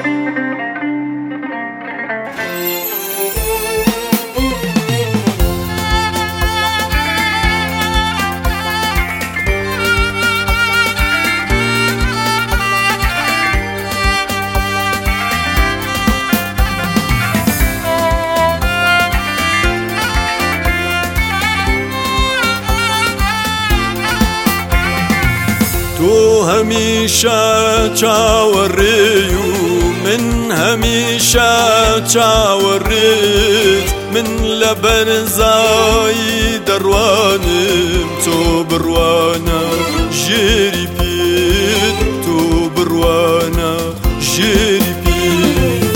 تو همیشه چاوەڕێی و من هەمیشە چاوەڕێت من لە بەرزایی دەڕوانم تۆ بڕوانە ژێری پێت تۆ بڕوانە ژێری پێت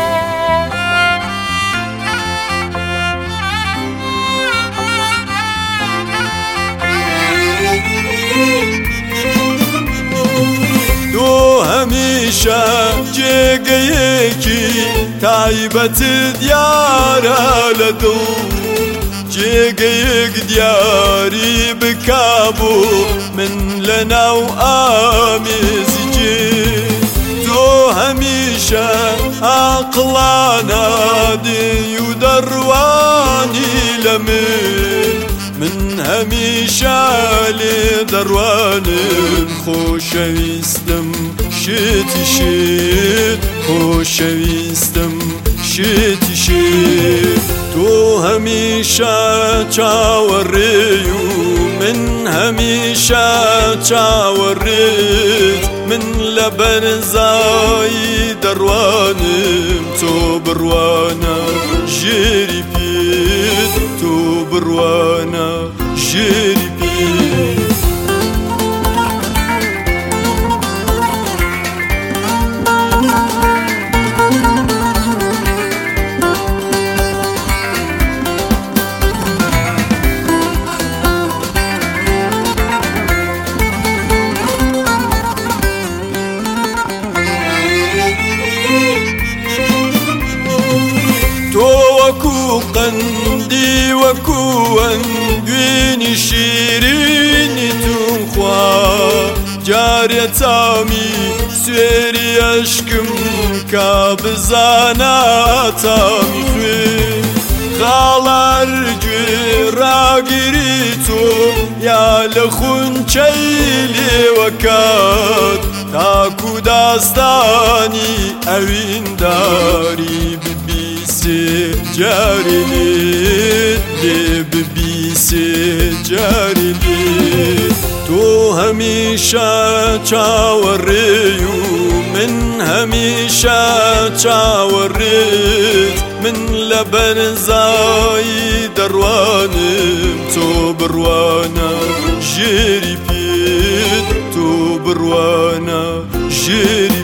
هەمیشە جێگەیەکی تایبەت دیارە لە دڵ جێگەیەک دیاری بکابۆ من لە ناو ئامێزی جێ تۆ هەمیشە عاقڵانە دێی و دەڕوانی لە من هەمیشە لێ دەڕوانم خۆشەویستم شێتی شێت خۆشەویستم شێتی شێت تۆ هەمیشە چاوەڕێی و من هەمیشە چاوەڕێت من لە بەرزایی دەڕوانم تۆ بڕوانە ژێری پێت تۆ بڕوانە ژێری پێت وەکو قەندی وەکو ئەنگوێنی شیرینی تونخوا جارێ تامی سوێری ئەشکم کا بزانە تامی خوێن خاڵار گوێ ڕاگیری تۆ یا لە خونچەی لێوەکات تاکو داستانی ئەوینداری جاری لێت لێ ببیسێ جاری لێت تۆ هەمیشە چاوەڕێی و من هەمیشە چاوەڕێت من لە بەرزایی دەڕوانم تۆ بڕوانە ژێری پێت تۆ بڕوانە ژێری